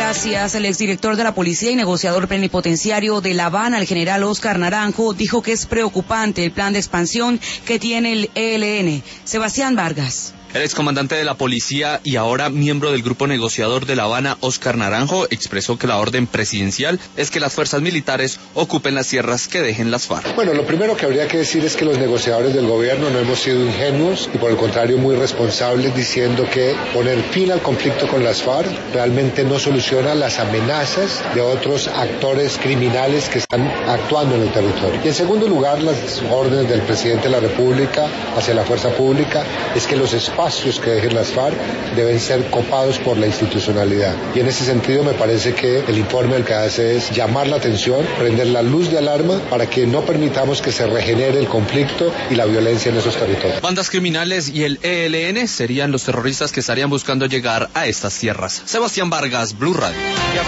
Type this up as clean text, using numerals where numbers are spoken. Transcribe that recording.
Gracias. El exdirector de la policía y negociador plenipotenciario de La Habana, el general Óscar Naranjo, dijo que es preocupante el plan de expansión que tiene el ELN. Sebastián Vargas. El excomandante de la policía y ahora miembro del grupo negociador de La Habana, Óscar Naranjo, expresó que la orden presidencial es que las fuerzas militares ocupen las tierras que dejen las FARC. Bueno, lo primero que habría que decir es que los negociadores del gobierno no hemos sido ingenuos y por el contrario muy responsables, diciendo que poner fin al conflicto con las FARC realmente no soluciona las amenazas de otros actores criminales que están actuando en el territorio. Y en segundo lugar, las órdenes del presidente de la República hacia la fuerza pública es que los espacios que dejen las FARC deben ser copados por la institucionalidad. Y en ese sentido me parece que el informe el que hace es llamar la atención, prender la luz de alarma para que no permitamos que se regenere el conflicto y la violencia en esos territorios. Bandas criminales y el ELN serían los terroristas que estarían buscando llegar a estas tierras. Sebastián Vargas, Blue Radio.